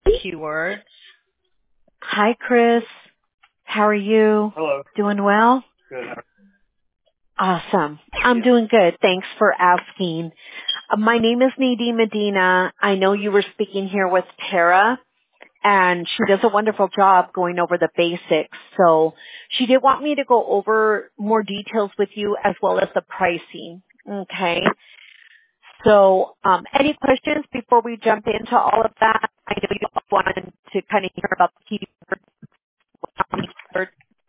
Keywords. Hi, Chris. How are you? Hello. Doing well? Good. Awesome. I'm doing good. Thanks for asking. My name is Nadine Medina. I know you were speaking here with Tara, and she does a wonderful job going over the basics. So she did want me to go over more details with you as well as the pricing. Okay. So any questions before we jump into all of that? I know you all wanted to kind of hear about the keywords.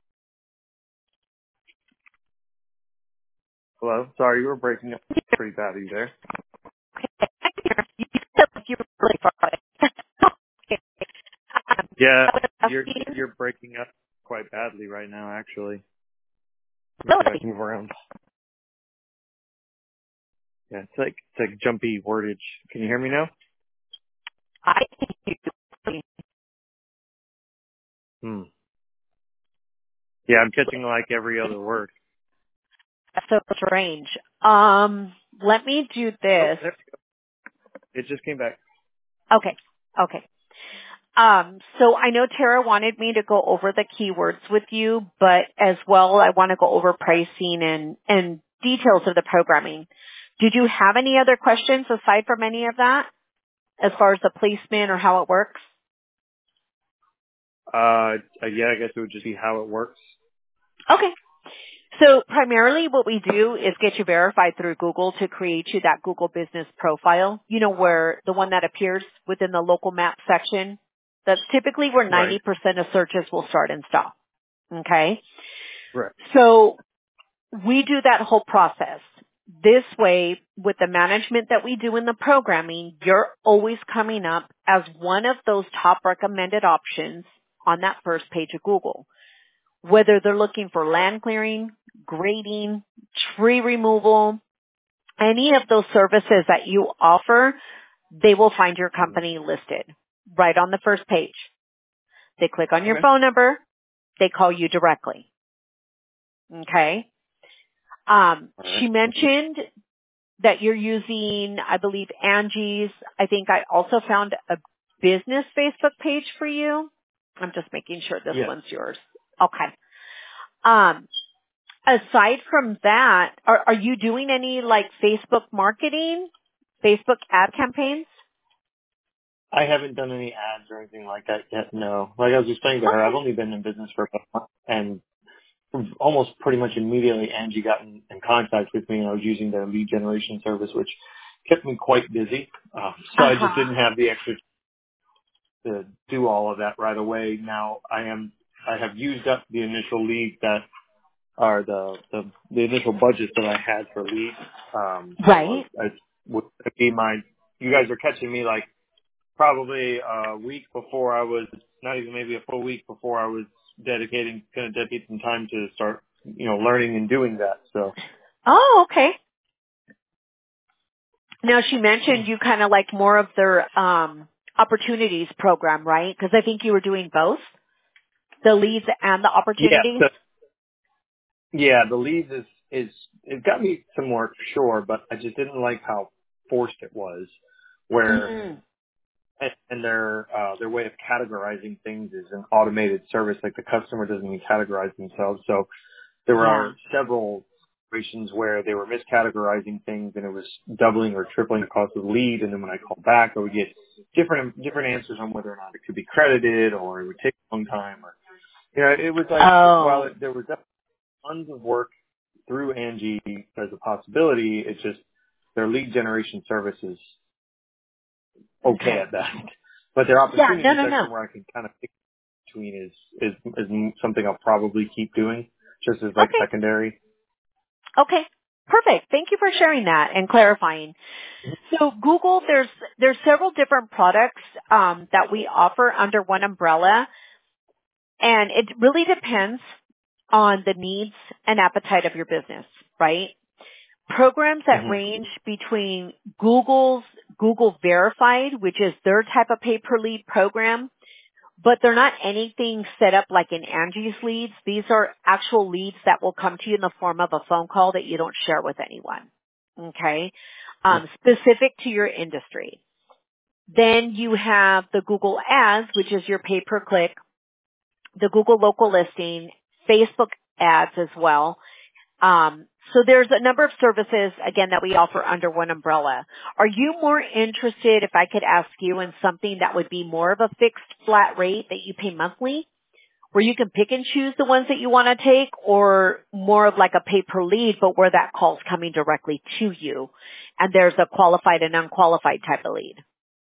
Hello. Sorry, you were breaking up pretty badly there. You said like you were really far away. Okay. Yeah, I was you're breaking up quite badly right now, actually. Let me see if I really? can move around. Yeah, it's like jumpy wordage. Can you hear me now? I think you Hmm. Yeah, I'm catching like every other word. that's so strange. Let me do Oh, this. there, it just came back. Okay. Okay. So I know Tara wanted me to go over the keywords with you, but as well, I want to go over pricing and details of the programming. Did you have any other questions aside from any of that as far as the placement or how it works? Yeah, I guess it would just be how it works. Okay. So primarily what we do is get you verified through Google to create you that Google business profile, you know, where the one that appears within the local map section. That's typically where Right. 90% of searches will start and stop. Okay. Right. So we do that whole process. This way, with the management that we do in the programming, you're always coming up as one of those top recommended options on that first page of Google. Whether they're looking for land clearing, grading, tree removal, any of those services that you offer, they will find your company listed right on the first page. They click on your Okay. phone number, they call you directly. Okay? All right. She mentioned that you're using, I believe, Angie's. I think I also found a business Facebook page for you. I'm just making sure this Yes. one's yours. Okay. Aside from that, are you doing any like Facebook marketing, Facebook ad campaigns? I haven't done any ads or anything like that yet. No. Like I was explaining to her, I've Okay. only been in business for a month, and almost pretty much immediately Angie got in contact with me, and I was using their lead generation service, which kept me quite busy. So I just Uh-huh. didn't have the extra to do all of that right away. Now I have used up the initial leads that are the initial budget that I had for leads. So Right. I would be you guys are catching me like probably a week before I was, not even maybe a full week before I was going to dedicate some time to start, learning and doing that. So, Oh, okay. Now she mentioned you kind of like more of their opportunities program, right? Because I think you were doing both, the leads and the yeah, opportunities. the leads it got me some work for sure, but I just didn't like how forced it was, where, Mm. and their way of categorizing things is an automated service. Like the customer doesn't even categorize themselves. So there Yeah. are several situations where they were miscategorizing things, and it was doubling or tripling the cost of the lead. And then when I called back, I would get different answers on whether or not it could be credited, or it would take a long time. Or it was like, while Oh. there was tons of work through Angie as a possibility, it's just their lead generation service is okay Okay. at that. But their Yeah. No. opportunity No. No. section where I can kind of pick between is something I'll probably keep doing just as like Okay. secondary. Okay. Perfect. Thank you for sharing that and clarifying. So Google, there's several different products that we offer under one umbrella, and it really depends on the needs and appetite of your business, right? Programs that Hmm. range between Google's Google Verified, which is their type of pay per lead program, but they're not anything set up like in Angie's leads. These are actual leads that will come to you in the form of a phone call that you don't share with anyone. Okay? Specific to your industry. Then you have the Google Ads, which is your pay-per-click, the Google local listing, Facebook ads as well. So there's a number of services, again, that we offer under one umbrella. Are you more interested, if I could ask you, in something that would be more of a fixed flat rate that you pay monthly, where you can pick and choose the ones that you want to take, or more of like a pay per lead, but where that call's coming directly to you and there's a qualified and unqualified type of lead?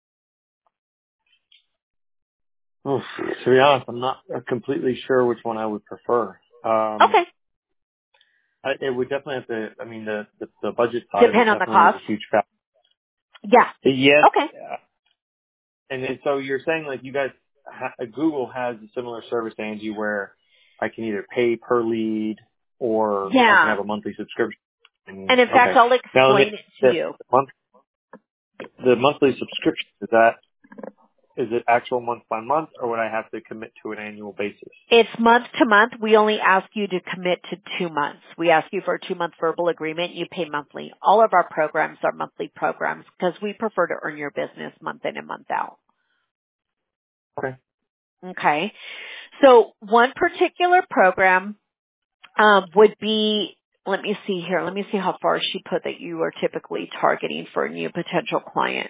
Oh, to be honest, I'm not completely sure which one I would prefer. Okay. It would definitely have to, I mean, the budget side of it Depend on the definitely is cost? a huge factor. Yeah. Yes. Okay. And so you're saying like you guys, Google has a similar service to Angie where I can either pay per lead or I can Yeah. have a monthly subscription. And in fact, Okay. I'll Now let me, explain it to you. the monthly subscription, is it actual month by month or would I have to commit to an annual basis? It's month to month. We only ask you to commit to 2 months. We ask you for a 2-month verbal agreement. You pay monthly. All of our programs are monthly programs because we prefer to earn your business month in and month out. Okay. Okay. So one particular program would be, let me see here. Let me see how far she put that you are typically targeting for a new potential client.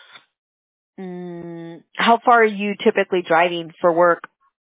How far are you typically driving for work?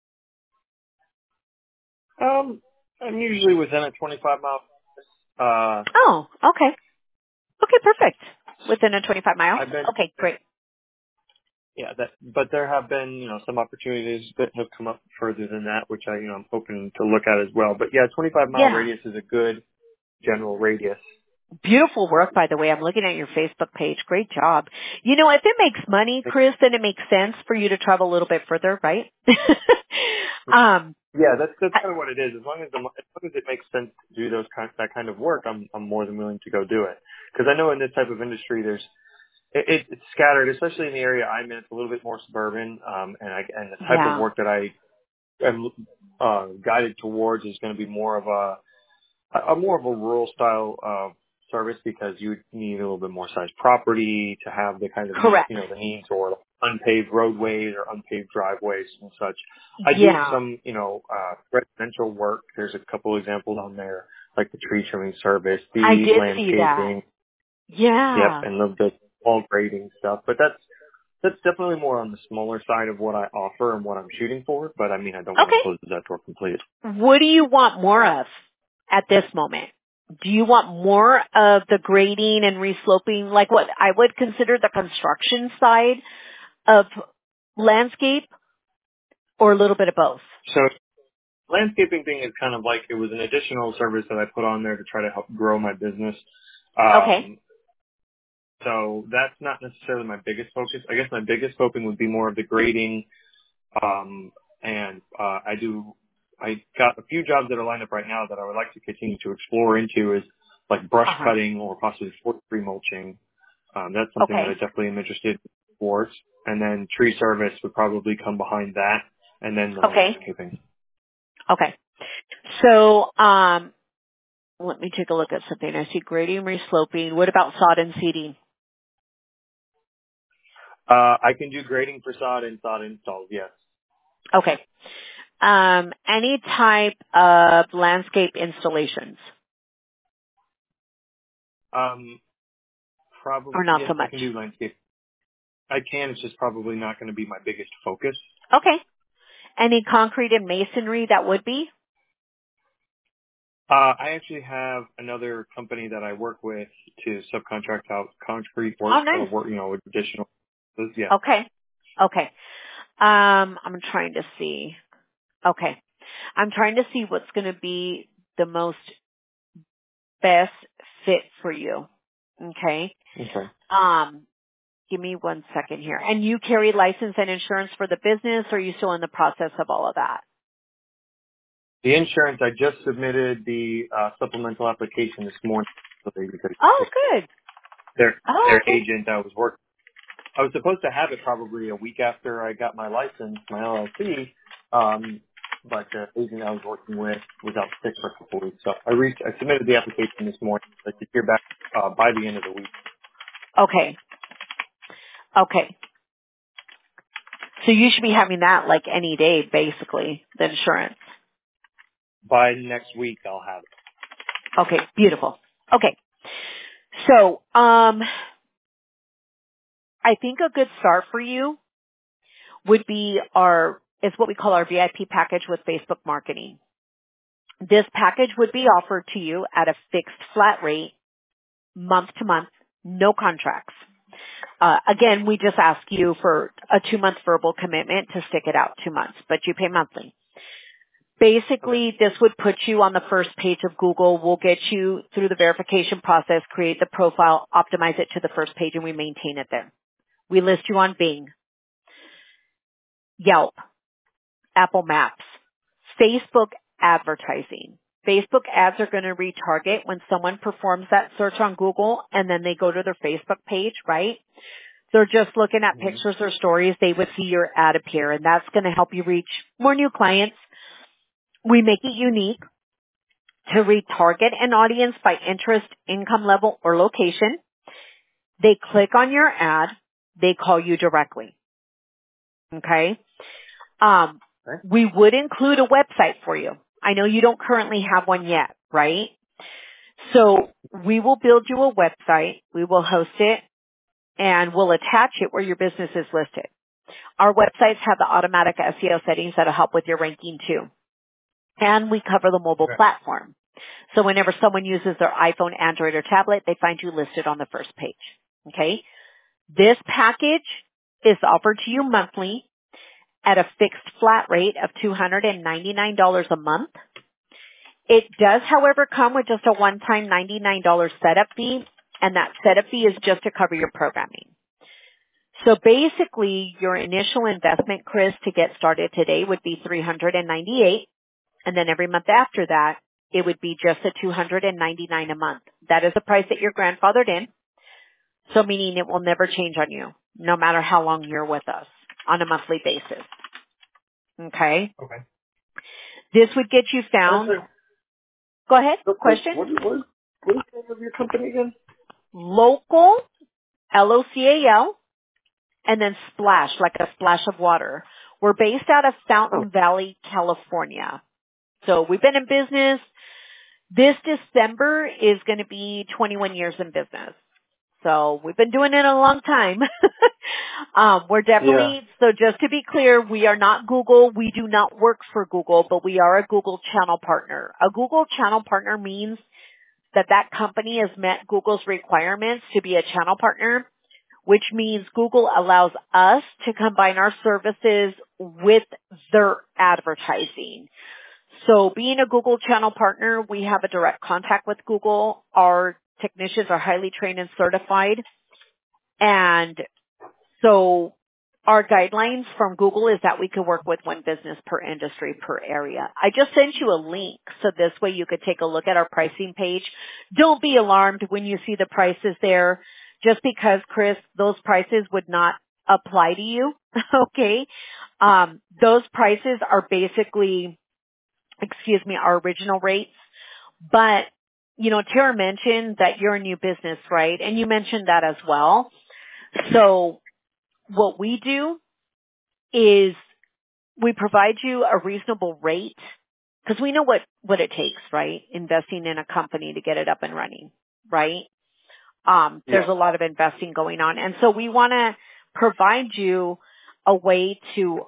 I'm usually within a 25 mile, Oh, okay. Okay, perfect. Within a 25 miles? I've been, Okay, great. yeah, but there have been, some opportunities that have come up further than that, which I'm hoping to look at as well. But yeah, 25 mile Yeah. radius is a good general radius. Beautiful work, by the way. I'm looking at your Facebook page. Great job. If it makes money, Chris, then it makes sense for you to travel a little bit further, right? Yeah, that's kind of what it is. As long as it makes sense to do that kind of work, I'm more than willing to go do it. Because I know in this type of industry, it's scattered, especially in the area I'm in. It's a little bit more suburban, and the type of Yeah, work that I am guided towards is going to be more of a rural style service because you need a little bit more size property to have the kind of correct. the needs or unpaved roadways or unpaved driveways and such. I do Yeah, some residential work. There's a couple examples on there like the tree trimming service, I the did see that. landscaping, yep, Yeah. and the small grading stuff. But that's definitely more on the smaller side of what I offer and what I'm shooting for. But I mean, I don't want to Okay. close that door completely. What do you want more of at this moment? Do you want more of the grading and resloping, like what I would consider the construction side of landscape, or a little bit of both? So landscaping thing is kind of like it was an additional service that I put on there to try to help grow my business. Okay. Um, so that's not necessarily my biggest focus. I guess my biggest focus would be more of the grading. I got a few jobs that are lined up right now that I would like to continue to explore into is like brush Uh-huh. cutting or possibly forestry mulching. That's something that I Okay. definitely am interested in towards. And then tree service would probably come behind that and then the Okay. landscaping. Okay. So, let me take a look at something. I see grading, resloping. What about sod and seeding? I can do grading for sod and sod installs, yes. Okay. Any type of landscape installations, or Probably, not yes, so I much? can do landscape. I can, it's just probably not going to be my biggest focus. Okay. Any concrete and masonry that would be? I actually have another company that I work with to subcontract out concrete Oh, work, nice. with additional, yeah. Okay. Okay. I'm trying to see. Okay. I'm trying to see what's going to be the most best fit for you. Okay. Okay. Give me one second here. And you carry license and insurance for the business, or are you still in the process of all of that? The insurance, I just submitted the supplemental application this morning because Oh, good. Oh, their okay. agent I was supposed to have it probably a week after I got my license, my LLC, but the agent I was working with was out sick for a couple of weeks. So I submitted the application this morning. I should hear back by the end of the week. Okay. Okay. So you should be having that like any day, basically, the insurance. By next week, I'll have it. Okay, beautiful. Okay. So, I think a good start for you would be is what we call our VIP package with Facebook marketing. This package would be offered to you at a fixed flat rate, month to month, no contracts. Again, we just ask you for a 2-month verbal commitment to stick it out 2 months, but you pay monthly. Basically, this would put you on the first page of Google. We'll get you through the verification process, create the profile, optimize it to the first page, and we maintain it there. We list you on Bing, Yelp, Apple Maps, Facebook advertising. Facebook ads are going to retarget when someone performs that search on Google and then they go to their Facebook page, right? They're just looking at pictures or stories. They would see your ad appear, and that's going to help you reach more new clients. We make it unique to retarget an audience by interest, income level, or location. They click on your ad. They call you directly. Okay? We would include a website for you. I know you don't currently have one yet, right? So we will build you a website. We will host it, and we'll attach it where your business is listed. Our websites have the automatic SEO settings that'll help with your ranking too. And we cover the mobile platform. So whenever someone uses their iPhone, Android, or tablet, they find you listed on the first page. Okay? This package is offered to you monthly at a fixed flat rate of $299 a month. It does, however, come with just a one-time $99 setup fee, and that setup fee is just to cover your programming. So basically, your initial investment, Chris, to get started today would be $398, and then every month after that, it would be just a $299 a month. That is the price that you're grandfathered in, so meaning it will never change on you, no matter how long you're with us on a monthly basis. Okay? Okay. This would get you found. Go ahead. Question? What is the name of your company again? Local, L-O-C-A-L, and then Splash, like a splash of water. We're based out of Fountain Valley, California. So we've been in business. This December is going to be 21 years in business. So we've been doing it a long time. We're definitely, so just to be clear, we are not Google. We do not work for Google, but we are a Google channel partner. A Google channel partner means that that company has met Google's requirements to be a channel partner, which means Google allows us to combine our services with their advertising. So being a Google channel partner, we have a direct contact with Google. Our technicians are highly trained and certified. And so our guidelines from Google is that we can work with one business per industry per area. I just sent you a link so this way you could take a look at our pricing page. Don't be alarmed when you see the prices there, just because, Chris, those prices would not apply to you. Okay? Those prices are basically, our original rates. But, Tara mentioned that you're a new business, right? And you mentioned that as well. So what we do is we provide you a reasonable rate because we know what it takes, right? Investing in a company to get it up and running, right? There's a lot of investing going on. And so we want to provide you a way to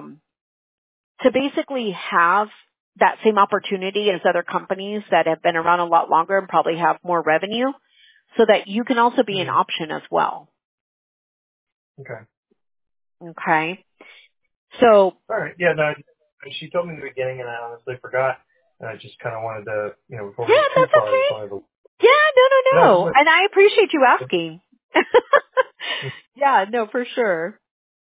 basically have that same opportunity as other companies that have been around a lot longer and probably have more revenue so that you can also be an option as well. Okay. So. All right. Yeah, no, she told me in the beginning and I honestly forgot. And I just kind of wanted to, before we get too far, I just wanted to. Yeah, no. And I appreciate you asking. Yeah, no, for sure.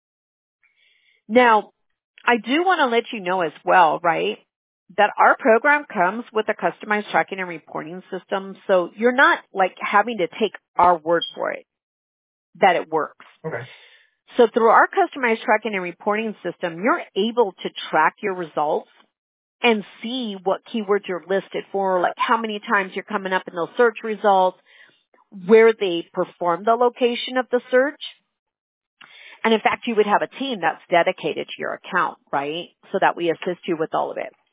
Now, I do want to let you know as well, right, that our program comes with a customized tracking and reporting system. So you're not like having to take our word for it that it works. Okay. So through our customized tracking and reporting system, you're able to track your results and see what keywords you're listed for, like how many times you're coming up in those search results, where they perform the location of the search. And in fact, you would have a team that's dedicated to your account, right? So that we assist you with all of it.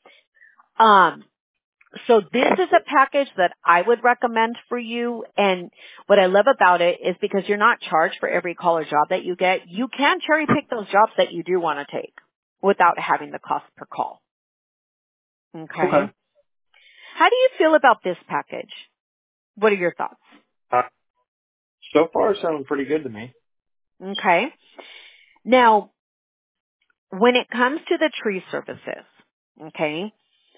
So this is a package that I would recommend for you. And what I love about it is because you're not charged for every call or job that you get, you can cherry pick those jobs that you do want to take without having the cost per call. Okay. How do you feel about this package? What are your thoughts? So far, sounding pretty good to me. Okay. Now, when it comes to the tree services, okay,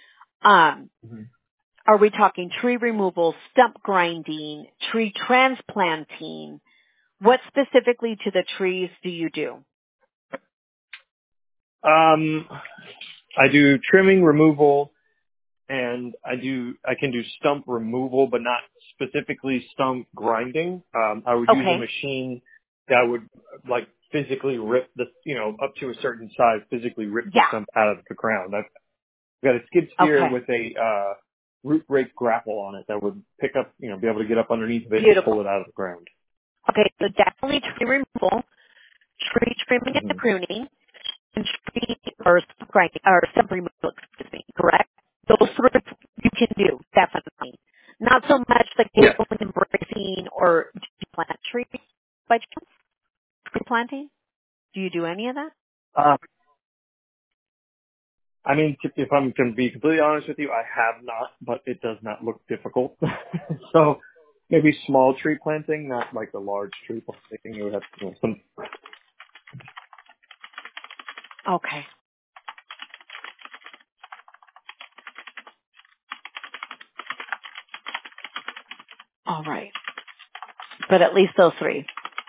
are we talking tree removal, stump grinding, tree transplanting? What specifically to the trees do you do? I do trimming, removal, and I can do stump removal, but not specifically stump grinding. I would use a machine that would like physically rip up to a certain size, physically rip the stump out of the ground. I've got a skid steer with a root rake grapple on it that would pick up, be able to get up underneath of it and pull it out of the ground. Okay, so definitely tree removal, tree trimming and pruning, and tree or grinding or stump removal, correct? Those three you can do, definitely. Not so much the cabling and bracing or plant trees by chance? Tree planting? Do you do any of that? I mean, if I'm going to be completely honest with you, I have not, but it does not look difficult. So maybe small tree planting, not like the large tree planting. You would have some. Okay. All right. But at least those three.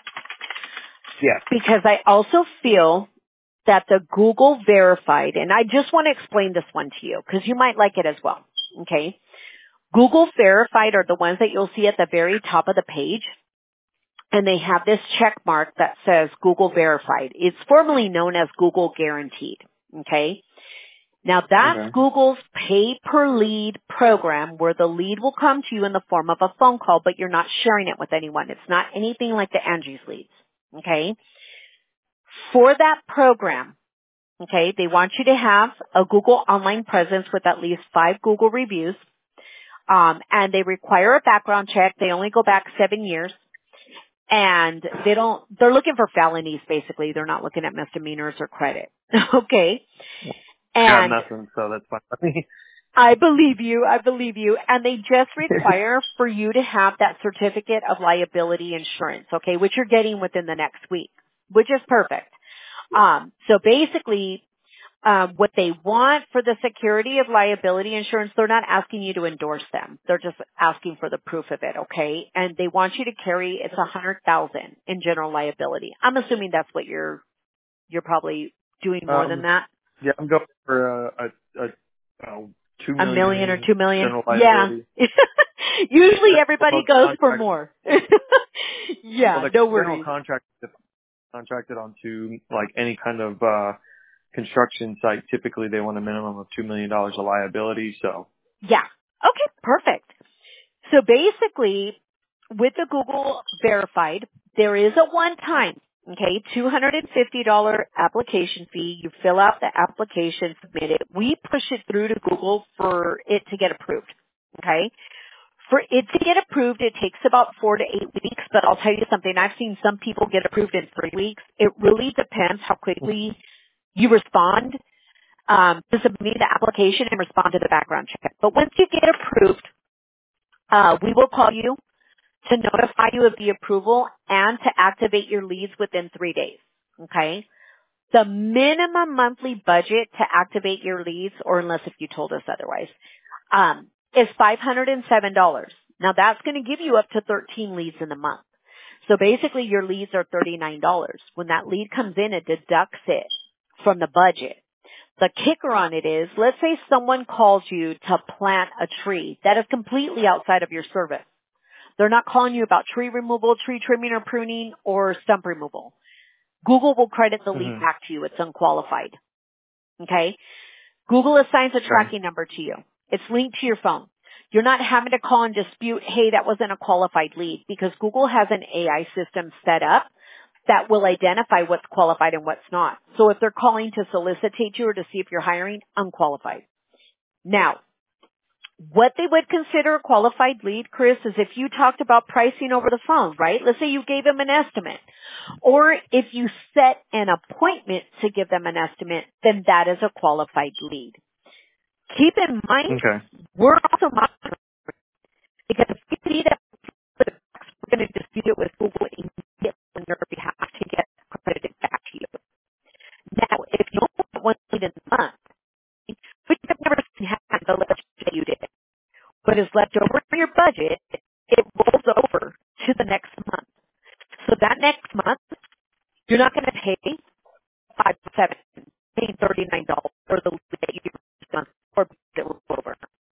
Yeah. Because I also feel that the Google verified, and I just want to explain this one to you because you might like it as well. Okay. Google verified are the ones that you'll see at the very top of the page. And they have this check mark that says Google verified. It's formerly known as Google guaranteed. Okay. Now that's Google's pay per lead program where the lead will come to you in the form of a phone call, but you're not sharing it with anyone. It's not anything like the Angie's leads. Okay. For that program, okay, they want you to have a Google online presence with at least 5 Google reviews. And they require a background check. They only go back 7 years. And they're looking for felonies basically. They're not looking at misdemeanors or credit. Okay. And nothing, so that's fine. I believe you. And they just require for you to have that certificate of liability insurance, okay, which you're getting within the next week, which is perfect. So basically, what they want for the security of liability insurance, they're not asking you to endorse them. They're just asking for the proof of it, okay? And they want you to carry, it's $100,000 in general liability. I'm assuming that's what you're probably doing more than that. Yeah, I'm going for a $2 million. $1 million or $2 million. General liability. Yeah. Usually everybody goes for more. Yeah, no worries. General contracted onto like any kind of construction site. Typically, they want a minimum of $2 million of liability. So. Yeah. Okay. Perfect. So basically, with the Google verified, there is a one-time, okay, $250 application fee. You fill out the application, submit it. We push it through to Google for it to get approved, okay? For it to get approved, it takes about 4 to 8 weeks, but I'll tell you something. I've seen some people get approved in 3 weeks. It really depends how quickly you respond to submit the application and respond to the background check. But once you get approved, we will call you to notify you of the approval and to activate your leads within 3 days. Okay? The minimum monthly budget to activate your leads, or unless if you told us otherwise, is $507. Now that's going to give you up to 13 leads in a month. So basically your leads are $39. When that lead comes in, it deducts it from the budget. The kicker on it is, let's say someone calls you to plant a tree that is completely outside of your service. They're not calling you about tree removal, tree trimming or pruning, or stump removal. Google will credit the lead back to you. It's unqualified. Okay? Google assigns a tracking number to you. It's linked to your phone. You're not having to call and dispute, hey, that wasn't a qualified lead, because Google has an AI system set up that will identify what's qualified and what's not. So if they're calling to solicitate you or to see if you're hiring, unqualified. Now, what they would consider a qualified lead, Chris, is if you talked about pricing over the phone, right? Let's say you gave them an estimate. Or if you set an appointment to give them an estimate, then that is a qualified lead. Keep in mind, Okay. we're also monitoring because if we see that we're going to dispute it with Google immediately on your behalf to get credited back to you. Now, if you only get one lead in the month, which I've never seen happen, but let's say you did, what is left over for your budget, it rolls over to the next month. So that next month, you're not going to pay 5-7, paying $39 for the lead that you month or that rolls over.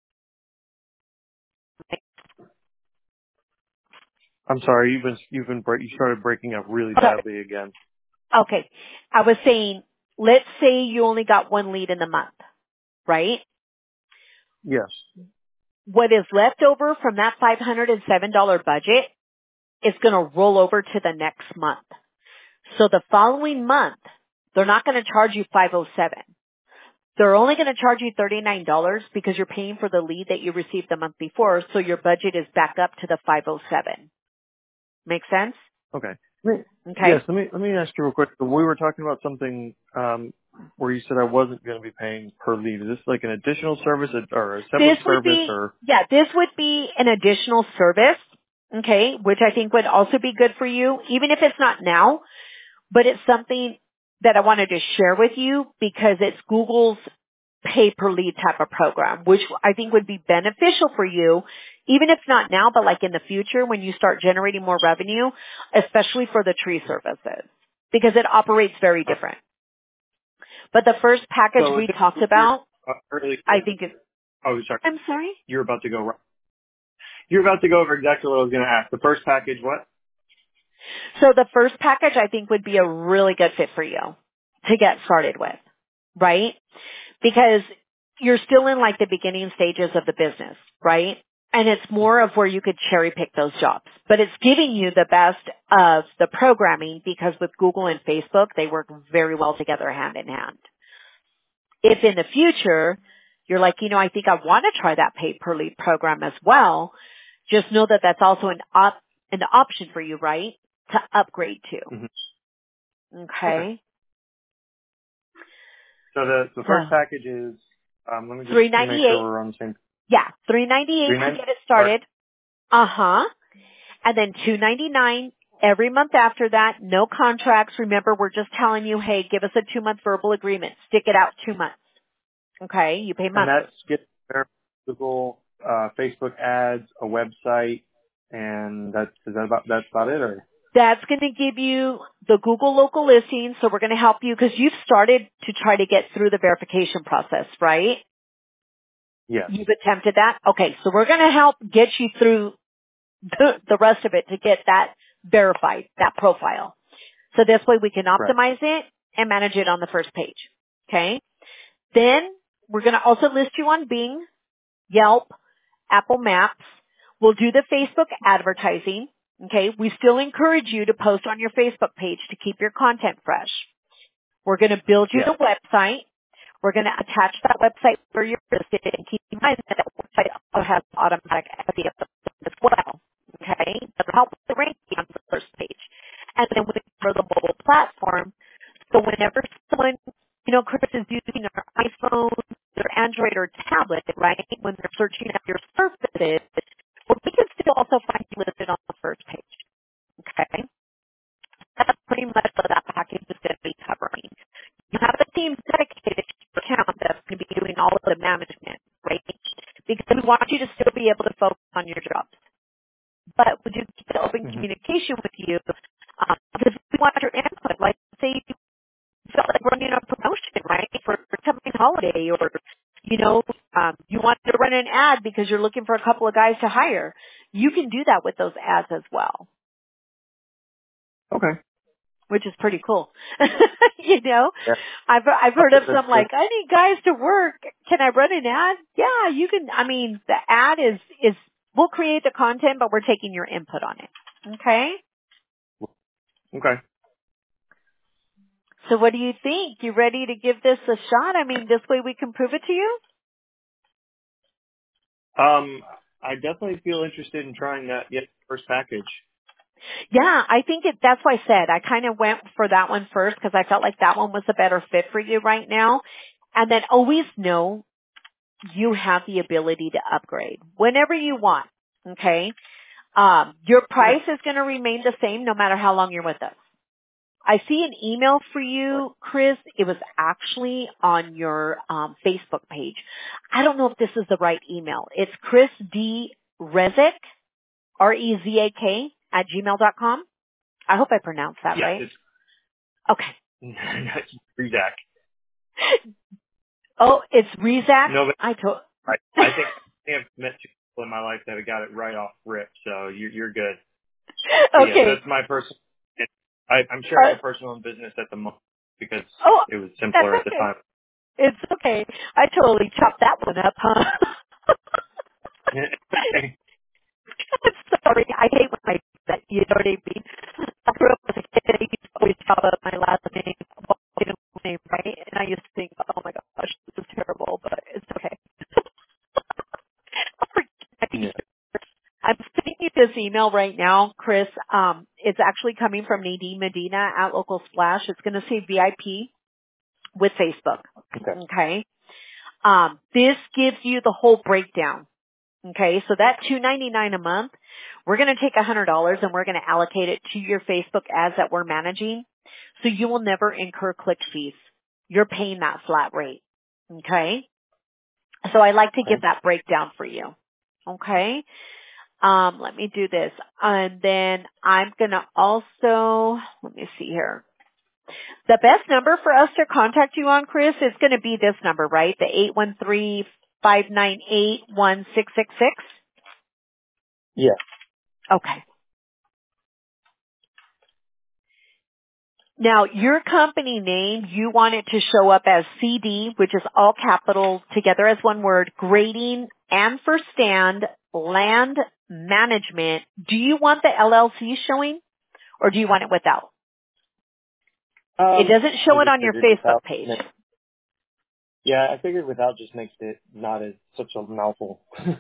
I'm sorry, you started breaking up really Sorry. badly again. Okay. I was saying, let's say you only got one lead in the month, right? Yes. What is left over from that $507 budget is going to roll over to the next month. So the following month, they're not going to charge you $507. They're only going to charge you $39 because you're paying for the lead that you received the month before, so your budget is back up to the $507. Make sense? Okay. Okay. Yes. Let me ask you real quick. We were talking about something where you said I wasn't going to be paying per lead. Is this like an additional service or a separate service or? This would be an additional service, okay, which I think would also be good for you, even if it's not now, but it's something that I wanted to share with you because it's Google's pay per lead type of program, which I think would be beneficial for you, even if not now, but like in the future when you start generating more revenue, especially for the tree services, because it operates very different. But the first package we talked about, I think it's, Oh, sorry. I'm sorry? You're about to go over exactly what I was going to ask. The first package, what? So the first package I think would be a really good fit for you to get started with, right? Because you're still in like the beginning stages of the business, right? And it's more of where you could cherry pick those jobs. But it's giving you the best of the programming because with Google and Facebook, they work very well together hand in hand. If in the future, you're like, I think I want to try that pay per lead program as well, just know that that's also an option for you, right? To upgrade to. Mm-hmm. Okay. So the first package is, let me just $398. make sure we're on the same. Yeah, $398 to get it started. Uh-huh. And then $299 every month after that. No contracts. Remember, we're just telling you, hey, give us a 2-month verbal agreement. Stick it out 2 months. Okay, you pay monthly. And that's get Google, Facebook ads, a website, and that's about it, or? That's going to give you the Google local listings. So we're going to help you because you've started to try to get through the verification process, right? Yes. You've attempted that? Okay, so we're going to help get you through the rest of it to get that verified, that profile. So this way we can optimize it and manage it on the first page. Okay? Then we're going to also list you on Bing, Yelp, Apple Maps. We'll do the Facebook advertising. Okay? We still encourage you to post on your Facebook page to keep your content fresh. We're going to build you the website. We're going to attach that website where you're listed and keep in mind that website also has automatic SEO as well. Okay? That'll help with the ranking on the first page. And then for the mobile platform, so whenever someone, Chris is using their iPhone, their Android or tablet, right, when they're searching at your services, well, we can still also find you listed on the first page. Okay? That's pretty much what that package is going to be covering. You have a team dedicated to your account that's going to be doing all of the management, right? Because we want you to still be able to focus on your jobs. But we do keep the open communication with you because we want your input. Like, say you felt like running a promotion, right, for something holiday or, you want to run an ad because you're looking for a couple of guys to hire. You can do that with those ads as well. Okay. Which is pretty cool. Yeah. I've heard of some like, I need guys to work. Can I run an ad? Yeah, you can. I mean, the ad is we'll create the content, but we're taking your input on it. Okay? Okay. So what do you think? You ready to give this a shot? I mean, this way we can prove it to you? I definitely feel interested in trying that first package. Yeah, I think that's why I said I kind of went for that one first because I felt like that one was a better fit for you right now. And then always know you have the ability to upgrade whenever you want. Okay. Your price is going to remain the same no matter how long you're with us. I see an email for you, Chris. It was actually on your Facebook page. I don't know if this is the right email. It's Chris D. Rezek, REZAK at gmail.com. I hope I pronounced that Yes, right. it's Okay. Rezak. Oh, it's Rezak? No, but I told. I think I've met two people in my life that have got it right off rip, so you're good. But yes, Okay. that's my personal. I'm sharing a personal business at the moment because Oh, it was that's simpler at the okay. time. It's okay. I totally chopped that one up, huh? Okay. Sorry, I hate when I do that. You know what I mean? I grew up as a kid. I used to always chop up my last name, right? And I used to think, oh my gosh, this is terrible, but it's okay. Yeah. I'm sending you this email right now, Chris. It's actually coming from Nadine Medina at Local Splash. It's going to say VIP with Facebook. Okay. Okay. This gives you the whole breakdown. Okay, so that $2.99 a month, we're going to take $100 and we're going to allocate it to your Facebook ads that we're managing. So you will never incur click fees. You're paying that flat rate. Okay, so I like to give Okay. that breakdown for you. Okay, let me do this, and then I'm going to also let me see here. The best number for us to contact you on, Chris, is going to be this number, right? The 813-598-1666. Yeah. Okay. Now, your company name, you want it to show up as CD, which is all capitals together as one word, grading and for stand, land management. Do you want the LLC showing or do you want it without? It doesn't I show it just on your figured Facebook without. page. Yeah, I figured without just makes it not as such a mouthful.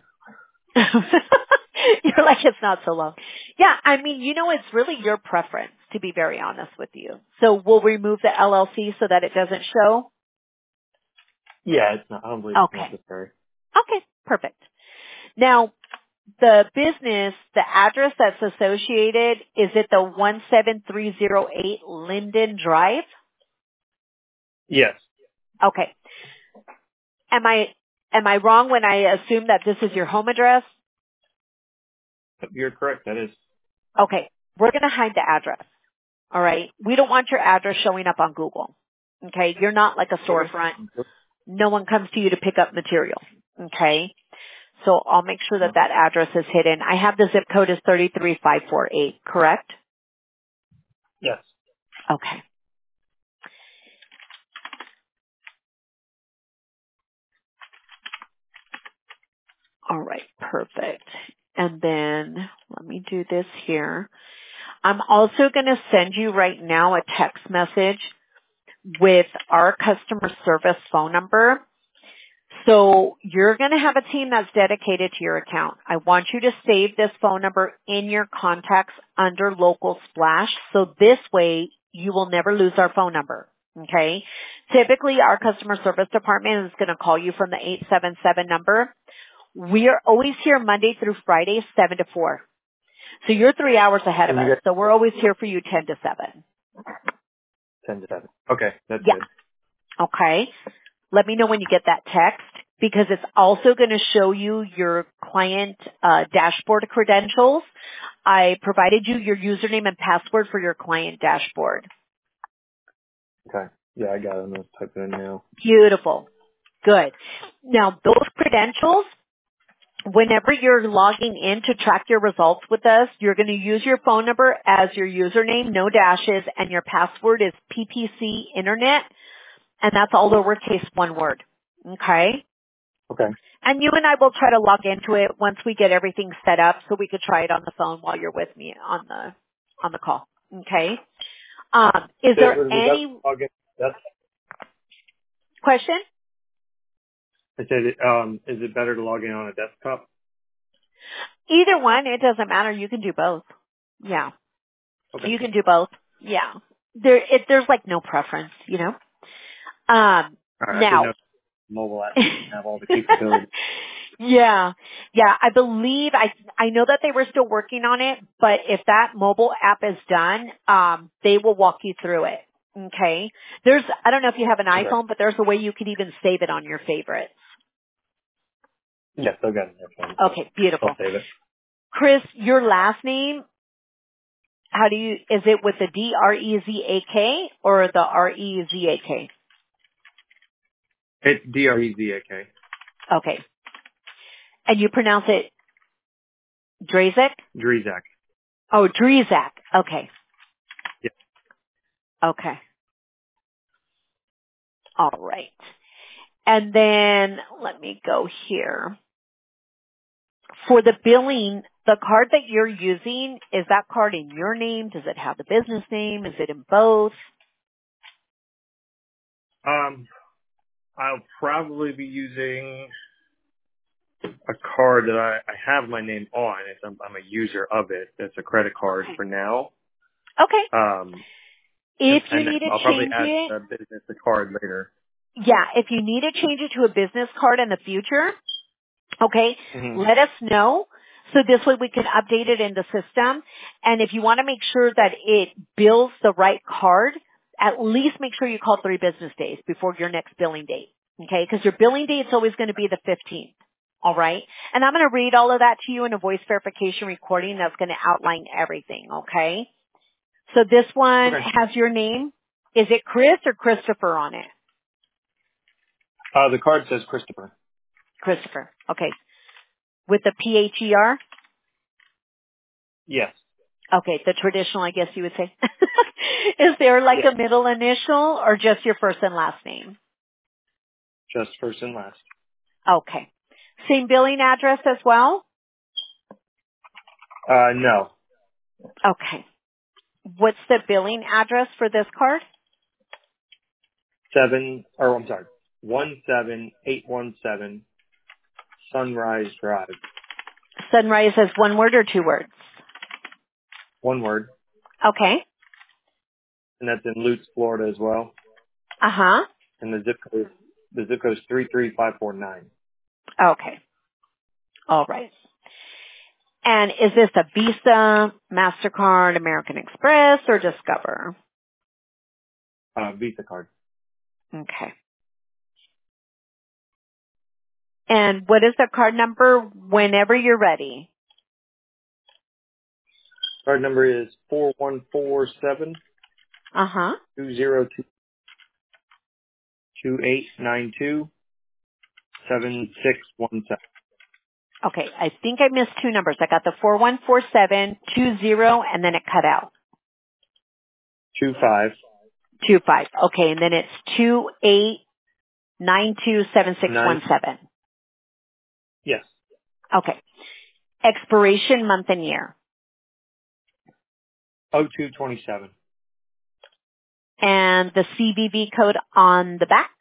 You're like, it's not so long. Yeah, I mean, it's really your preference, to be very honest with you. So we'll remove the LLC so that it doesn't show? Yeah, it's not. I don't believe it's Okay. necessary. Okay, perfect. Now, the business, the address that's associated, is it the 17308 Linden Drive? Yes, Okay. Am I wrong when I assume that this is your home address? you're correct. That is. Okay. We're going to hide the address. All right. We don't want your address showing up on Google. Okay. You're not like a storefront. No one comes to you to pick up material. Okay. So I'll make sure that that address is hidden. I have the zip code as 33548, correct? Yes. Okay. All right. Perfect. And then let me do this here. I'm also going to send you right now a text message with our customer service phone number. So you're going to have a team that's dedicated to your account. I want you to save this phone number in your contacts under Local Splash. So this way you will never lose our phone number. Okay. Typically our customer service department is going to call you from the 877 number. We are always here Monday through Friday, 7 to 4. So you're 3 hours ahead of And you us. got So we're always here for you 10 to 7. 10 to 7. Okay, that's Yeah. good. Okay. Let me know when you get that text because it's also going to show you your client dashboard credentials. I provided you your username and password for your client dashboard. Okay. Yeah, I got it. I'm going to type it in now. Beautiful. Good. Now, those credentials, whenever you're logging in to track your results with us, you're going to use your phone number as your username, no dashes, and your password is PPC Internet, and that's all lowercase one word. Okay? Okay. And you and I will try to log into it once we get everything set up so we could try it on the phone while you're with me on the call. Okay? Is there Would that any login? question? I said, is it better to log in on a desktop? Either one, it doesn't matter. You can do both. Yeah. Okay. You can do both. Yeah. There's like no preference, you know? All right. I didn't Now. know mobile apps didn't have all the capabilities. Yeah. Yeah. I believe, I know that they were still working on it, but if that mobile app is done, they will walk you through it. Okay. I don't know if you have an Okay. iPhone, but there's a way you could even save it on your favorites. Yes, I've got it. That's fine. Okay. Beautiful. I'll save it. Chris, your last name, is it with the D-R-E-Z-A-K or the R-E-Z-A-K? It's Drezak. Okay. And you pronounce it Drazek? Drezak. Oh, Drzak. Okay. Yeah. Okay. All right. And then let me go here. For the billing, the card that you're using, is that card in your name? Does it have the business name? Is it in both? I'll probably be using a card that I have my name on. I'm a user of it. It's a credit card for now. Okay. If you And need to I'll probably change add it, the business card later. yeah, if you need to change it to a business card in the future, okay, Mm-hmm. let us know. So this way we can update it in the system. And if you want to make sure that it bills the right card, at least make sure you call 3 business days before your next billing date. Okay, because your billing date is always going to be the 15th. All right. And I'm going to read all of that to you in a voice verification recording that's going to outline everything. Okay. So this one Okay. has your name. Is it Chris or Christopher on it? The card says Christopher. Christopher. Okay. With the P-H-E-R? Yes. Okay. The traditional, I guess you would say. Is there like Yeah. a middle initial or just your first and last name? Just first and last. Okay. Same billing address as well? No. Okay. What's the billing address for this card? 17817 Sunrise Drive. Sunrise is one word or 2 words? One word. Okay. And that's in Lutz, Florida as well. Uh-huh. And the zip code is 33549. Okay. All right. And is this a Visa, MasterCard, American Express, or Discover? Visa card. Okay. And what is the card number whenever you're ready? Card number is 4147 Uh-huh. 202 2892 7617. Okay. I think I missed 2 numbers. I got the 414720 and then it cut out. 25. 25. Okay. And then it's 28927617. Yes. Okay. Expiration month and year. 0227. And the CVV code on the back.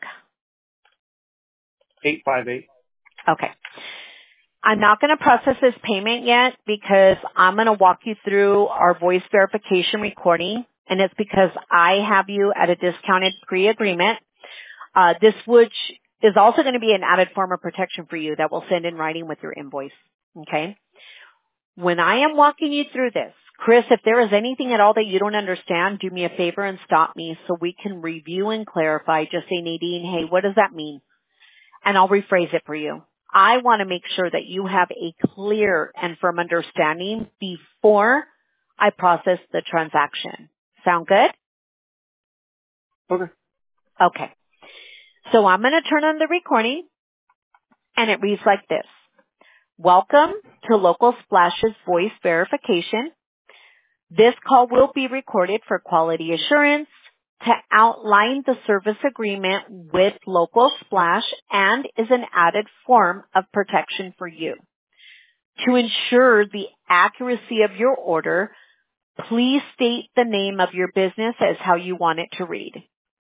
858. Okay. I'm not going to process this payment yet because I'm going to walk you through our voice verification recording, and it's because I have you at a discounted pre-agreement. This which is also going to be an added form of protection for you that we'll send in writing with your invoice. Okay? When I am walking you through this, Chris, if there is anything at all that you don't understand, do me a favor and stop me so we can review and clarify. Just say, Nadine, hey, what does that mean? And I'll rephrase it for you. I want to make sure that you have a clear and firm understanding before I process the transaction. Sound good? Okay. Okay. So I'm going to turn on the recording and it reads like this. Welcome to Local Splash's voice verification. This call will be recorded for quality assurance, to outline the service agreement with Local Splash, and is an added form of protection for you. To ensure the accuracy of your order, Please state the name of your business as how you want it to read.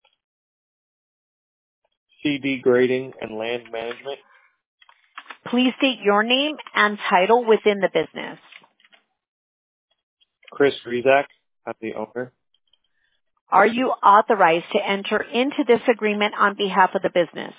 CD Grading and Land Management. Please state your name and title within the business. Chris Rizak, I'm the owner. Are you authorized to enter into this agreement on behalf of the business?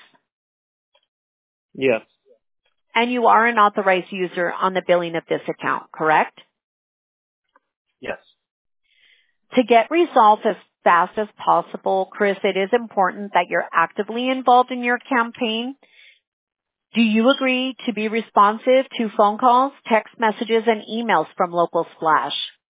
Yes. And you are an authorized user on the billing of this account, correct? Yes. To get results as fast as possible, Chris, it is important that you're actively involved in your campaign. Do you agree to be responsive to phone calls, text messages, and emails from Local Splash?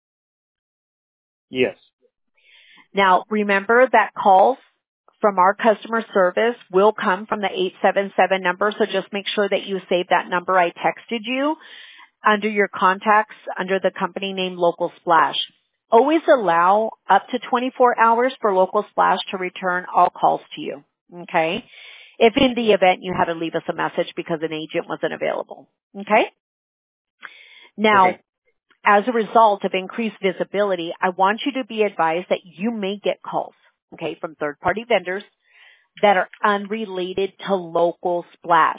Yes. Now, remember that calls from our customer service will come from the 877 number, so just make sure that you save that number I texted you under your contacts under the company name Local Splash. Always allow up to 24 hours for Local Splash to return all calls to you, okay? If in the event you had to leave us a message because an agent wasn't available, okay? Now, Okay. as a result of increased visibility, I want you to be advised that you may get calls, okay, from third-party vendors that are unrelated to Local Splash.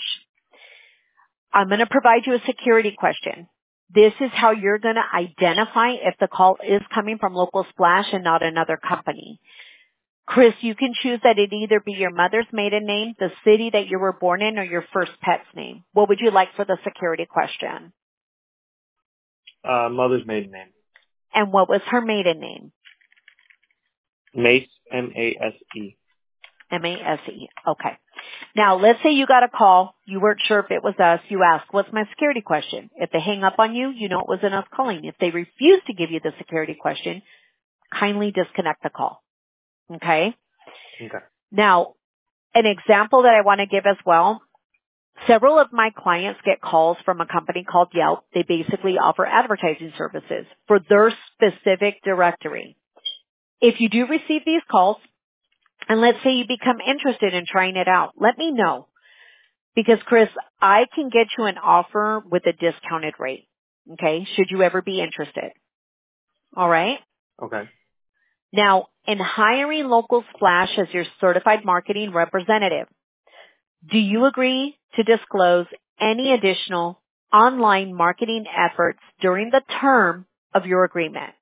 I'm going to provide you a security question. This is how you're going to identify if the call is coming from Local Splash and not another company. Chris, you can choose that it either be your mother's maiden name, the city that you were born in, or your first pet's name. What would you like for the security question? Mother's maiden name. And what was her maiden name? Mace, M-A-S-E. M-A-S-E. Okay. Now, let's say you got a call. You weren't sure if it was us. You ask, what's my security question? If they hang up on you, you know it wasn't us calling. If they refuse to give you the security question, kindly disconnect the call. Okay? Okay. Now, an example that I want to give as well, several of my clients get calls from a company called Yelp. They basically offer advertising services for their specific directory. If you do receive these calls, and let's say you become interested in trying it out, let me know. Because, Chris, I can get you an offer with a discounted rate, okay, should you ever be interested. All right? Okay. Now, in hiring Local Splash as your certified marketing representative, do you agree to disclose any additional online marketing efforts during the term of your agreement?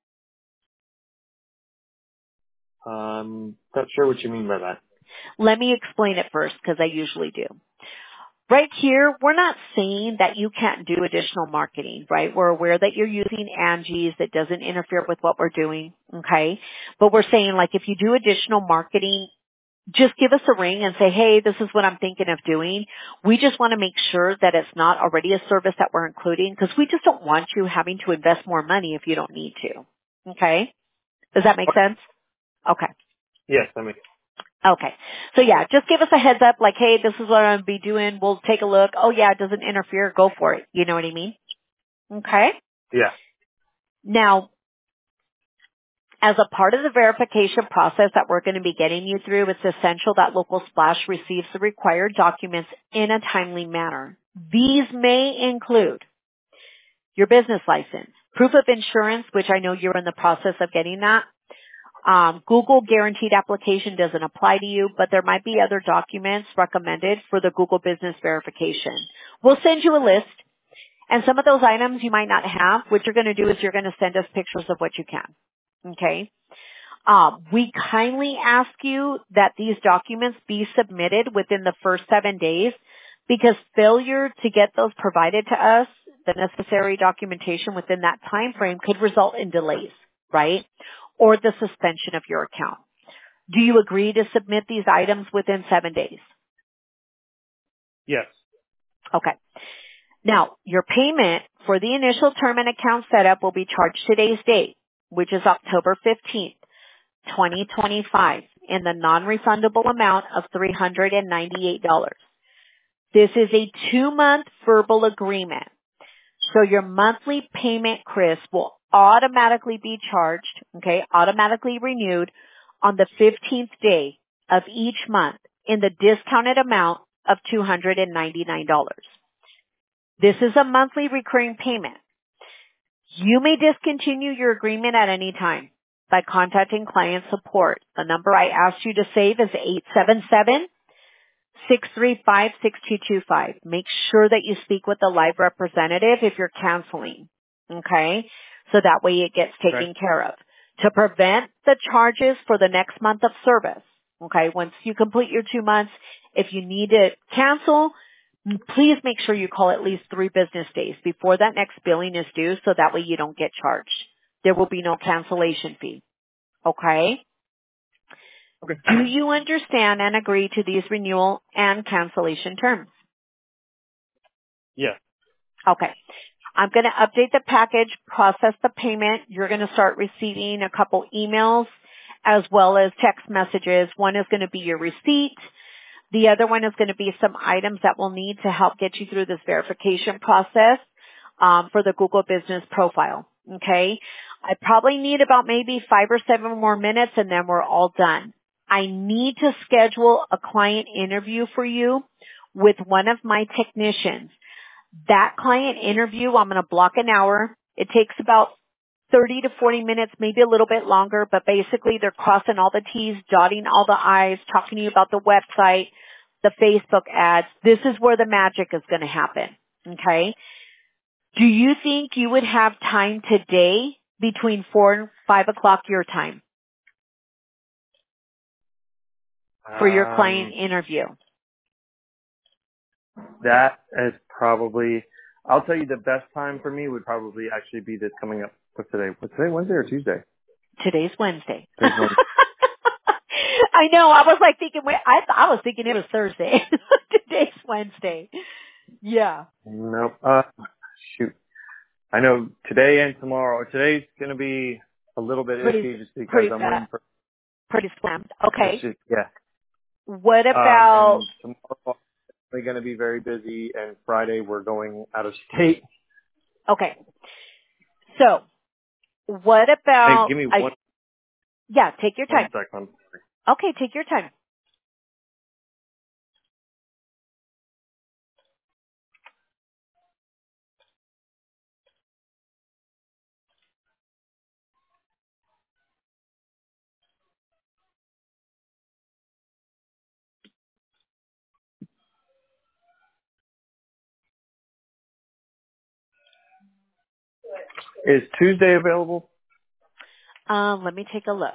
Not sure what you mean by that. Let me explain it first because I usually do. Right here, we're not saying that you can't do additional marketing, right? We're aware that you're using Angie's that doesn't interfere with what we're doing, okay? But we're saying like if you do additional marketing, just give us a ring and say, hey, this is what I'm thinking of doing. We just want to make sure that it's not already a service that we're including because we just don't want you having to invest more money if you don't need to, okay? Does that make sense? Okay. Yes, I mean. Okay. So yeah, just give us a heads up like, hey, this is what I'm going to be doing. We'll take a look. Oh yeah, it doesn't interfere. Go for it. You know what I mean? Okay. Yeah. Now, as a part of the verification process that we're going to be getting you through, it's essential that Local Splash receives the required documents in a timely manner. These may include your business license, proof of insurance, which I know you're in the process of getting that. Google guaranteed application doesn't apply to you, but there might be other documents recommended for the Google business verification. We'll send you a list, and some of those items you might not have. What you're going to do is you're going to send us pictures of what you can. Okay? We kindly ask you that these documents be submitted within the first 7 days because failure to get those provided to us, the necessary documentation within that time frame could result in delays, right? Or the suspension of your account. Do you agree to submit these items within 7 days? Yes. Okay. Now, your payment for the initial term and account setup will be charged today's date, which is October 15th, 2025, in the non-refundable amount of $398. This is a 2-month verbal agreement. So your monthly payment, Chris, will automatically be charged, okay, automatically renewed on the 15th day of each month in the discounted amount of $299. This is a monthly recurring payment. You may discontinue your agreement at any time by contacting client support. The number I asked you to save is 877-635-6225. Make sure that you speak with a live representative if you're canceling. Okay? So that way it gets taken care of. To prevent the charges for the next month of service. Okay? Once you complete your 2 months, if you need to cancel, please make sure you call at least 3 business days before that next billing is due so that way you don't get charged. There will be no cancellation fee. Okay? Okay. Do you understand and agree to these renewal and cancellation terms? Yeah. Okay. I'm going to update the package, process the payment. You're going to start receiving a couple emails as well as text messages. One is going to be your receipt. The other one is going to be some items that we'll need to help get you through this verification process for the Google Business Profile. Okay? I probably need about maybe 5 or 7 more minutes and then we're all done. I need to schedule a client interview for you with one of my technicians. That client interview, I'm going to block an hour. It takes about 30 to 40 minutes, maybe a little bit longer, but basically they're crossing all the T's, dotting all the I's, talking to you about the website, the Facebook ads. This is where the magic is going to happen. Okay? Do you think you would have time today between 4 and 5 o'clock your time for your client interview? That is probably, I'll tell you the best time for me would probably actually be this coming up. What's today? Wednesday or Tuesday? Today's Wednesday. Today's Wednesday. I know. I was like thinking, I was thinking it was Thursday. Today's Wednesday. Yeah. Nope. Shoot. I know today and tomorrow. Today's going to be a little bit iffy just because I'm waiting for. Pretty slammed. Okay. Yeah. What about? And tomorrow we're going to be very busy, and Friday we're going out of state. Okay. So, what about? Hey, give me one. Yeah, take your time. 1 second. Okay, take your time. Is Tuesday available? Let me take a look.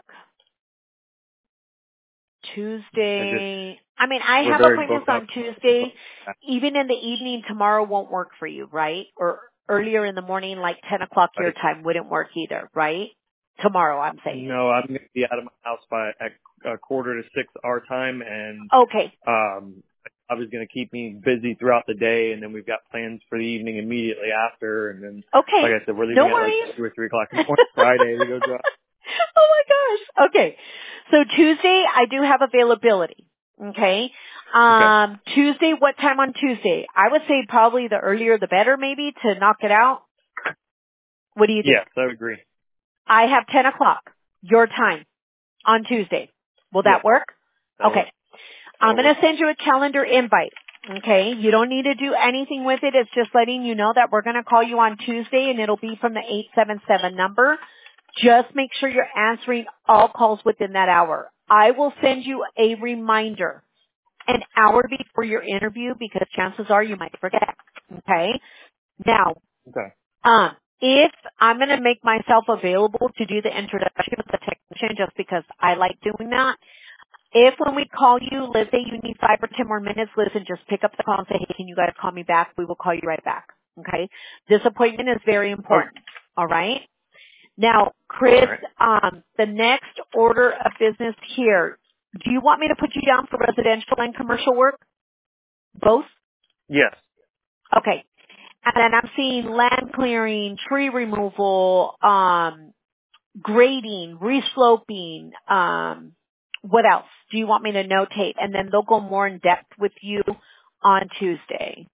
Tuesday. I mean, I have appointments on Tuesday. Even in the evening, tomorrow won't work for you, right? Or earlier in the morning, like 10 o'clock your time wouldn't work either, right? Tomorrow, I'm saying. No, I'm going to be out of my house by a 5:45 our time, and okay. I was going to keep me busy throughout the day, and then we've got plans for the evening immediately after, and then, okay. like I said, we're leaving at like 2 or 3 o'clock in the morning Friday to go drive. Oh my gosh. Okay. So Tuesday, I do have availability. Okay. Tuesday, what time on Tuesday? I would say probably the earlier the better maybe to knock it out. What do you think? Yes, I would agree. I have 10 o'clock, your time, on Tuesday. Will that work? Okay. I'm going to send you a calendar invite. Okay. You don't need to do anything with it. It's just letting you know that we're going to call you on Tuesday and it'll be from the 877 number. Just make sure you're answering all calls within that hour. I will send you a reminder an hour before your interview because chances are you might forget. Okay. Now, if I'm going to make myself available to do the introduction with the technician just because I like doing that, if when we call you, let's say you need 5 or 10 more minutes, listen, just pick up the call and say, hey, can you guys call me back? We will call you right back. Okay? This appointment is very important. All right? Now, Chris, the next order of business here, do you want me to put you down for residential and commercial work? Both? Yes. Okay. And then I'm seeing land clearing, tree removal, grading, resloping, what else do you want me to notate? And then they'll go more in depth with you on Tuesday.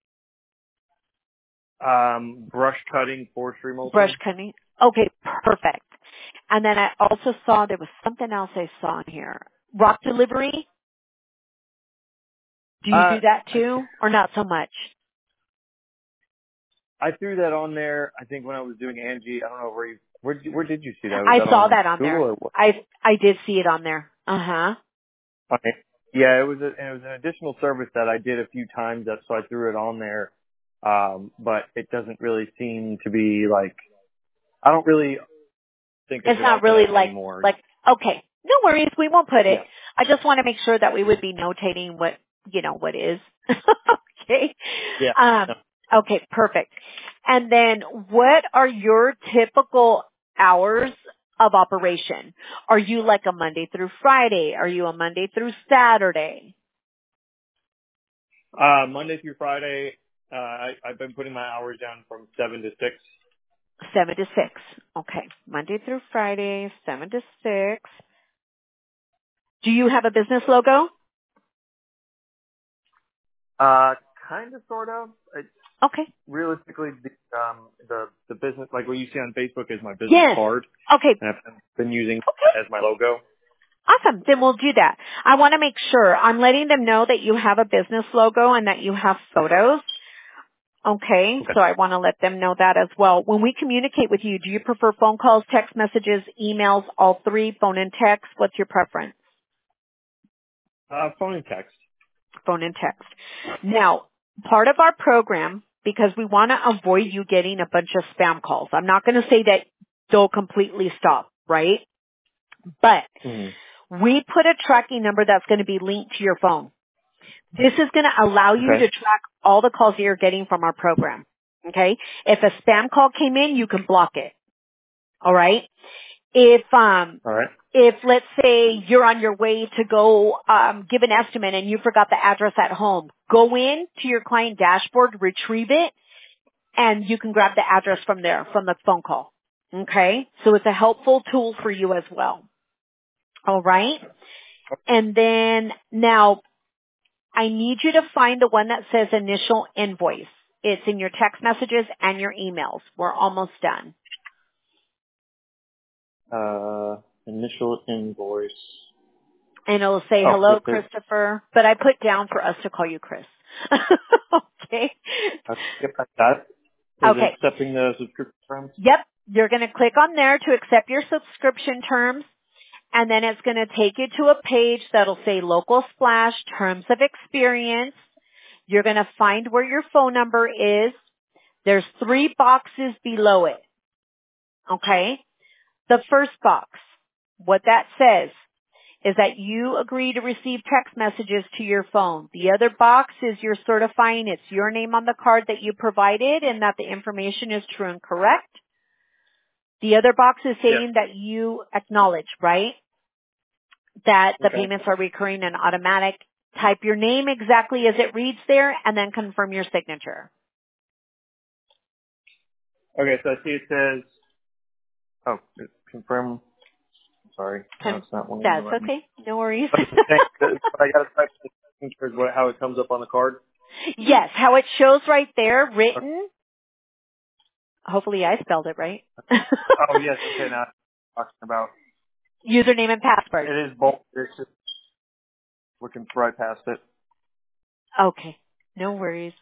Brush cutting, forestry mulching. Brush cutting. Okay, perfect. And then I also saw there was something else I saw in here. Rock delivery. Do you do that too, or not so much? I threw that on there. I think when I was doing Angie, I don't know where did you see that? Was I that saw on that on Google there. or what? I did see it on there. Uh-huh. Okay. Yeah, it was an additional service that I did a few times, so I threw it on there. But it doesn't really seem to be like, I don't really think of It's it not often really anymore. okay, no worries, we won't put it. Yeah. I just want to make sure that we would be notating what, what is. Okay. Yeah. Um, No. okay, perfect. And then what are your typical hours of operation? Are you like a Monday through Friday? Are you a Monday through Saturday? Monday through Friday, I've been putting my hours down from 7 to 6. 7 to 6. Okay. Monday through Friday, 7 to 6. Do you have a business logo? Kind of, sort of. Okay. Realistically, the business, like what you see on Facebook, is my business Yes. card, Okay. and I've been using Okay. that as my logo. Awesome. Then we'll do that. I want to make sure I'm letting them know that you have a business logo and that you have photos. Okay. Okay. So I want to let them know that as well. When we communicate with you, do you prefer phone calls, text messages, emails, all three, phone and text? What's your preference? Phone and text. Phone and text. Now, part of our program, because we want to avoid you getting a bunch of spam calls. I'm not going to say that they'll completely stop, right? But we put a tracking number that's going to be linked to your phone. This is going to allow you Okay. to track all the calls that you're getting from our program. Okay? If a spam call came in, you can block it. All right? All right. If let's say you're on your way to go give an estimate and you forgot the address at home, go in to your client dashboard, retrieve it, and you can grab the address from there, from the phone call. Okay? So it's a helpful tool for you as well. All right? And then now I need you to find the one that says initial invoice. It's in your text messages and your emails. We're almost done. Initial invoice. And it'll say, Oh, hello, yep. Christopher. But I put down for us to call you Chris. Okay. Yep, I got it. Is it Okay. accepting the subscription terms? Yep. You're going to click on there to accept your subscription terms. And then it's going to take you to a page that'll say Local Splash Terms of Experience. You're going to find where your phone number is. There's 3 boxes below it. Okay? The first box, what that says is that you agree to receive text messages to your phone. The other box is you're certifying it's your name on the card that you provided and that the information is true and correct. The other box is saying that you acknowledge, right? That the Okay. payments are recurring and automatic. Type your name exactly as it reads there and then confirm your signature. Okay, so I see it says, confirm. Sorry. No, it's not one That's of me. okay. No worries. But I got to type the signature is how it comes up on the card. Yes, how it shows right there, written. Hopefully I spelled it right. Oh, yes. Okay, now I'm talking about. Username and password. It is bold. It's just looking right past it. Okay. No worries.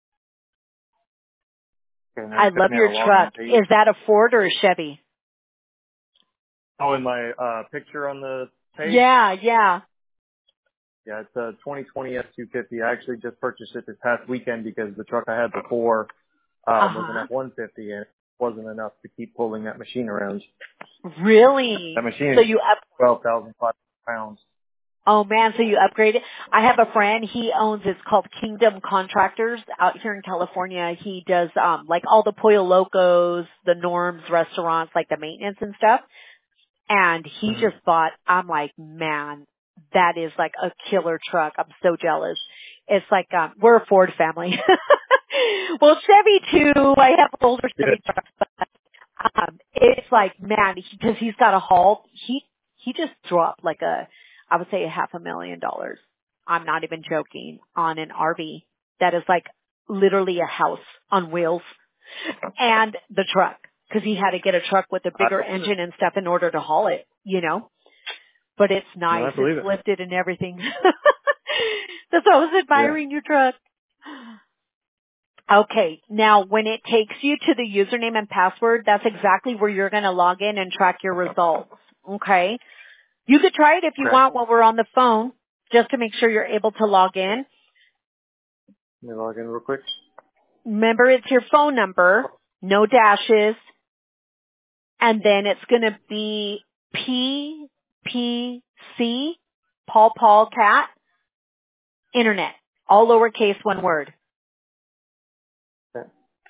Okay, and I it's love sitting there, your a login truck. page. Is that a Ford or a Chevy? Oh, in my picture on the page? Yeah, yeah. Yeah, it's a 2020 F250. I actually just purchased it this past weekend because the truck I had before was an Uh-huh. F-150, and it wasn't enough to keep pulling that machine around. Really? That machine So is you 12,500 pounds. oh man, so you upgraded. I have a friend, he owns, it's called Kingdom Contractors out here in California. He does, like all the Pollo Locos, the Norms restaurants, like the maintenance and stuff. And he Mm-hmm. just bought, I'm like, man, that is like a killer truck. I'm so jealous. It's like, we're a Ford family. Well, Chevy too. I have older Yeah. Chevy trucks, but, it's like, man, because he's got a haul. He just dropped like I would say $500,000. I'm not even joking, on an RV that is like literally a house on wheels and the truck, because he had to get a truck with a I bigger believe it. engine and stuff in order to haul it, But it's No, nice. I It's believe it. lifted and everything. That's why I was Yeah. admiring your truck. Okay. Now, when it takes you to the username and password, that's exactly where you're going to log in and track your results. Okay. You could try it if you Okay. want while we're on the phone, just to make sure you're able to log in. Let me log in real quick. Remember, it's your phone number, no dashes, and then it's going to be PPC, Paul Cat, Internet, all lowercase, one word. Okay.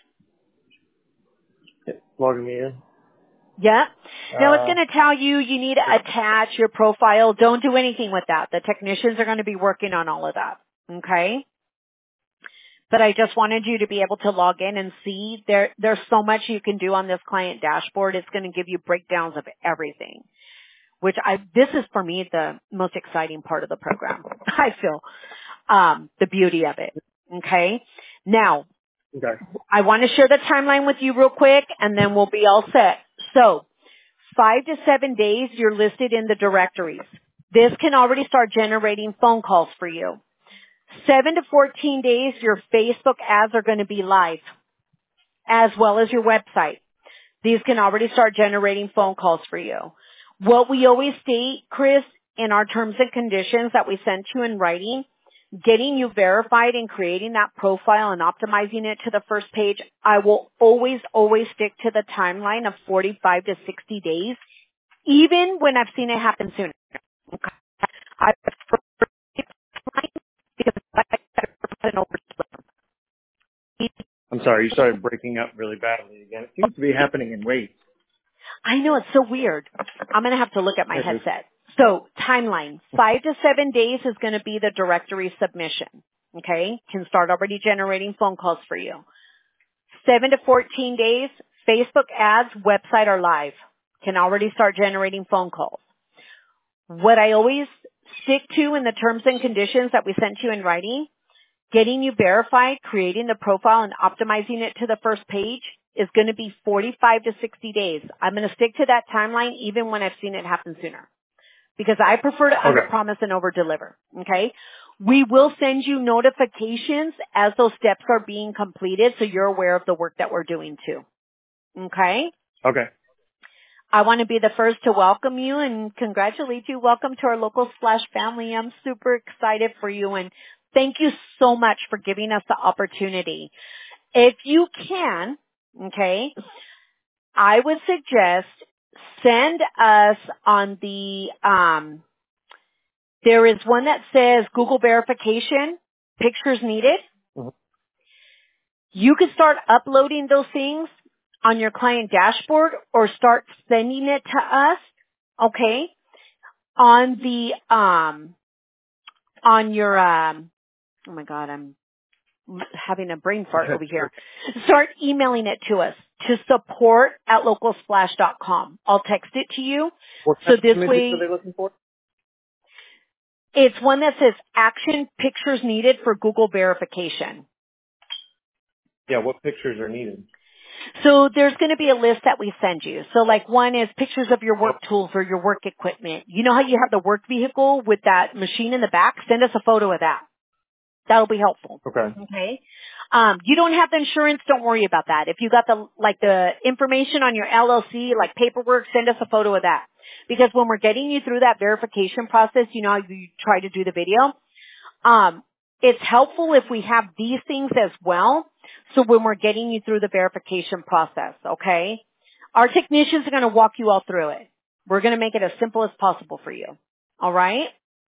Logging me in. Yeah. Now it's going to tell you need to attach your profile. Don't do anything with that. The technicians are going to be working on all of that. Okay. But I just wanted you to be able to log in and see there's so much you can do on this client dashboard. It's going to give you breakdowns of everything, which this is for me the most exciting part of the program. I feel, the beauty of it. Okay. Now, Okay. I want to share the timeline with you real quick and then we'll be all set. So 5 to 7 days, you're listed in the directories. This can already start generating phone calls for you. 7 to 14 days, your Facebook ads are going to be live, as well as your website. These can already start generating phone calls for you. What we always state, Chris, in our terms and conditions that we sent you in writing, getting you verified and creating that profile and optimizing it to the first page, I will always stick to the timeline of 45 to 60 days, even when I've seen it happen sooner. Okay. I prefer timeline because I an over. I'm sorry, you started breaking up really badly again. It seems to be happening in waves. I know, it's so weird. I'm going to have to look at my headset. So timeline, 5 to 7 days is going to be the directory submission. Okay. Can start already generating phone calls for you. 7 to 14 days, Facebook ads, website are live. Can already start generating phone calls. What I always stick to in the terms and conditions that we sent you in writing, getting you verified, creating the profile and optimizing it to the first page is going to be 45 to 60 days. I'm going to stick to that timeline even when I've seen it happen sooner because I prefer to underpromise and overdeliver. Okay. We will send you notifications as those steps are being completed so you're aware of the work that we're doing too. Okay. Okay. I want to be the first to welcome you and congratulate you. Welcome to our local Splash family. I'm super excited for you and thank you so much for giving us the opportunity. If you can, okay, I would suggest send us on the, there is one that says Google verification, pictures needed. Mm-hmm. You could start uploading those things on your client dashboard or start sending it to us, okay, on the, on your, oh my God, I'm having a brain fart over here. Start emailing it to us to support@localsplash.com. I'll text it to you. What So this images way, are they looking for? it's one that says action pictures needed for Google verification. Yeah, what pictures are needed? So there's going to be a list that we send you. So like one is pictures of your work tools or your work equipment. You know how you have the work vehicle with that machine in the back? Send us a photo of that. That'll be helpful. Okay. Okay. You don't have the insurance, don't worry about that. If you got the information on your LLC, like paperwork, send us a photo of that. Because when we're getting you through that verification process, you know how you try to do the video? It's helpful if we have these things as well. So when we're getting you through the verification process, okay? Our technicians are going to walk you all through it. We're going to make it as simple as possible for you. All right?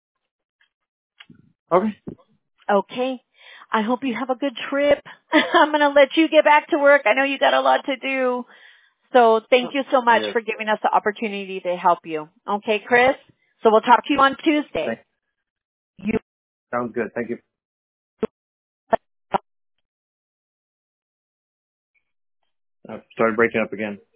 Okay. Okay. I hope you have a good trip. I'm going to let you get back to work. I know you got a lot to do. So thank you so much for giving us the opportunity to help you. Okay, Chris? So we'll talk to you on Tuesday. Sounds good. Thank you. I started breaking up again.